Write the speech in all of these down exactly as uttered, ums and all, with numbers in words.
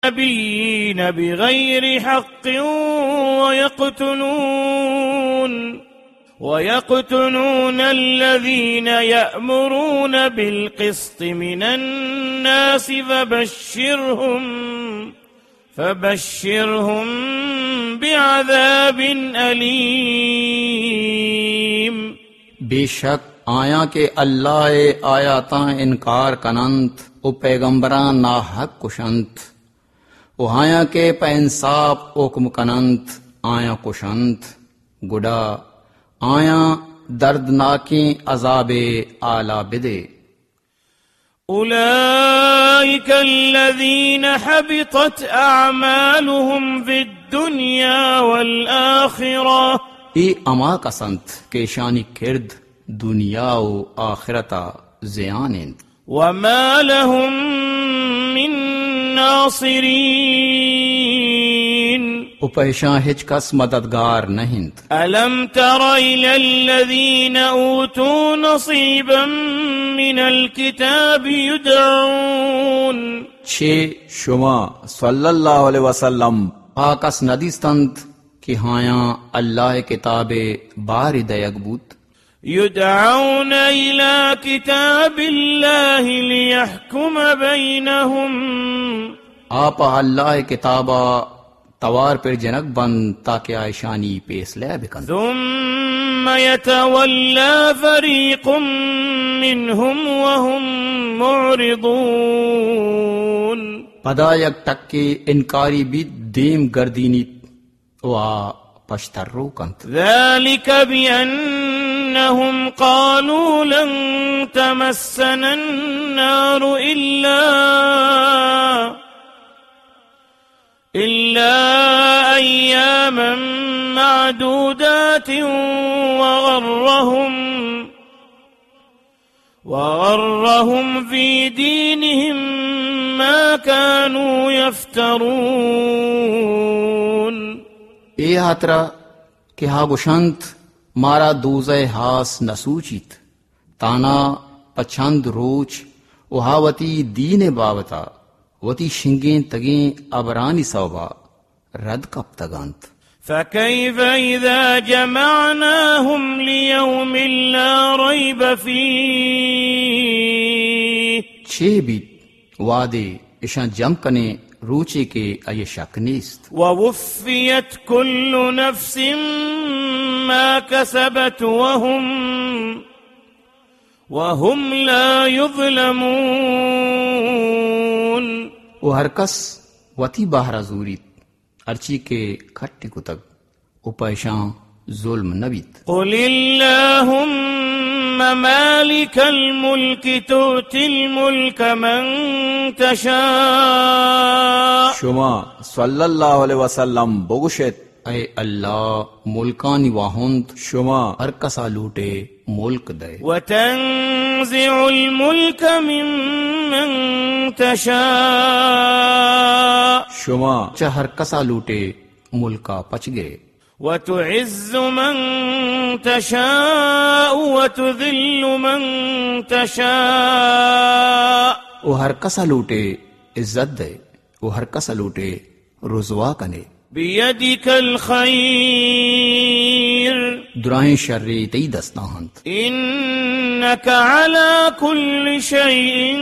नबीन बिगैर हक़्क़ वयक़्तुलून वयक़्तुलून अल्लज़ीन यअमुरून बिलक़िस्ति मिनन्नास फबश्शिरहुम फबश्शिरहुम बिअज़ाबिन अलीम। बेशक आया के अल्लाह आयातां इनकार कनंत ओ पैगंबरां ना हक कुशंत ओ आया के पैंसाब ओकम कनंत आया कुशंत गुडा आया दर्दनाकी अजाबे आला बिदे। उलाइका अल्लज़ीन हबितत अअमालुहुम फिद्दुनिया वल आखिरा। ई अमा कसंत के शानी किर्द दुनिया ओ आखिरता ज़ियानिंद। वमा लहुम मिन नासिरीन। उपैशा हिच कस मददगार नहिंद। अलम तर इलल्लज़ीन ऊतू नसीबम मिनल किताबि युदऊन। छे शुमा सल्लल्लाहु अलैहि वसल्लम आकस नदीस्तंत कि हाया अल्लाह किताबे बारि दयगबूत युदऊन इला किताबिल्लाहि लियहकुम बैनहुम। आप अल्लाह किताबा तवार पर जनक बन ताकि आयशानी पेसले बिकन। थुम्म यतवल्ला फरीकुम मिनहुम वहुम मुअरिदून। पदायक टक्के इनकारी भी देम गर्दीनी वा पश्तर्रो कंत। ذلك بأنهم قالوا لن تمسنا النار إلا إلا أياما معدودات وغرهم وغرهم في دينهم ما كانوا يفترون। ए हात्रा कि हा गुशंत मारा दूजे हास नसूचित ताना पछंद रोच उहावती दीन बावता वती शिंगे तगे अबरानी सौबा रद कब तगंत। فكيف إذا جمعناهم ليوم لا ريب فيه। छे भी वादे इशा जम कने रूचे के अये शक नीस्त। ववुफ़्फ़ियत कुल्लु नफ्सिम मा कसबत वहुम वहुम ला युज़्लमून। वो हर कस वती बाहरा जूरीत अर्ची के खट्टे कुतक उपैशा जुल्म नबीत। कुलिल्लाहुम्मा मालिकल मुल्कि तु'तिल मुल्का मन तशा। शुमा सल्लल्लाहु अलैहि वसल्लम बगुशत ऐ अल्लाह मुल्कानी वाहुंत शुमा हर कसा लूटे मुल्क दे। वतंज़िउल मुल्क मिम्मन तशा। शुमा च हर कसा लूटे मुल्का पच गए। वतुइज़्ज़ु मन तशाअ वतुज़िल्लु मन तशाअ। वो हर कसा लूटे इज्जत दे वो हर कसा लूटे रुज़वा कने। बियदिकल खैर। दुराएं शर्रे तई दस्ताहंत। इन्नका अला कुल्लि शैइन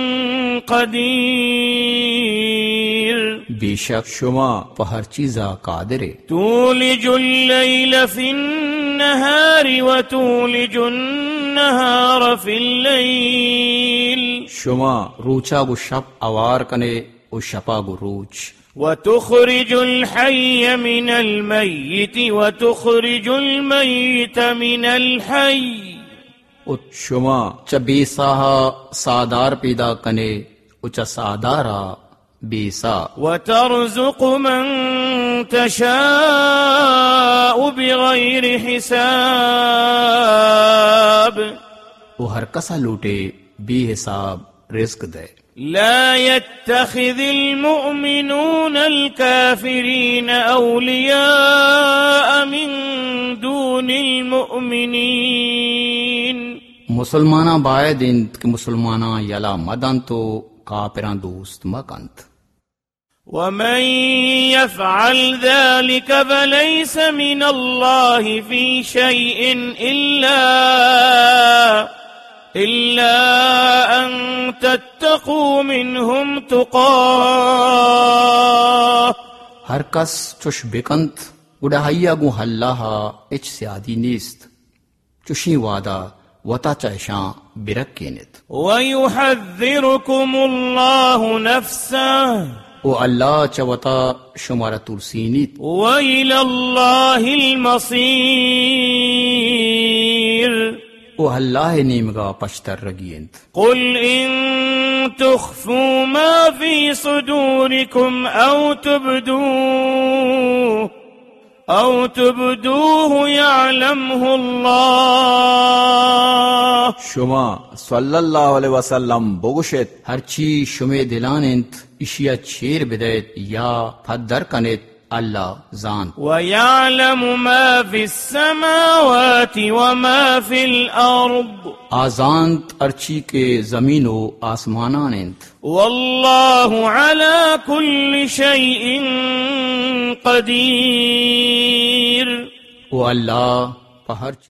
क़दीर। बेशक शुमा हर चीज़ा कादिरे। तूलिजुल लैल फिन्नहारि व तूलिजुन नहार फिल लैल। शुमा रूचा गु शप अवार कने ओ शपा गु रूच। वतुख़रिजुल हय्य मिनल मय्यित वतुख़रिजुल मय्यित मिनल हय्य। शुमा च बेसाहा सादार पैदा कने उच सादारा बेसा। वतरज़ुक़ु मन तशाअ बिग़ैर हिसाब। वो हर कसा लूटे बेहिसाब रिज़्क़ दे। ला यत्तख़िज़िल मुअमिनूनल काफ़िरीन औलियाअ मिन दूनिल मुअमिनीन। मुसलमाना बाय दिन कि मुसलमाना यला मदन तो काफिरां दोस्त मकंत। ومن يفعل ذلك فليس من الله في شيء إلا إلا أن تتقوا منهم تقاه. हर कस चुश बेकंत उड़ाहिया गु हल्लाहा इच स्यादी नीस्त चुशी वादा वता चायशां बिरक केनित. ويحذركم الله نفسه ओ अल्लाह चवता शुमारा तुरसीनीत. وإلى الله المصير. ओ अल्लाह नीमगा पश्तर रगियंत. قل إن تخفوا ما في صدوركم أو تبدوه أو تبدوه يعلمه الله. شما sallallahu aleyhi ve sellem boguşet. हरची शुमे दिलानिंत इशिया छेर बिदैत या फद्दर कनित अल्लाह जान. ويعلم ما في السماوات وما في الأرض. आजांत अर्ची के जमीनो आसमानानिंत. والله على كل شيء قدير. ओ अल्लाह पहर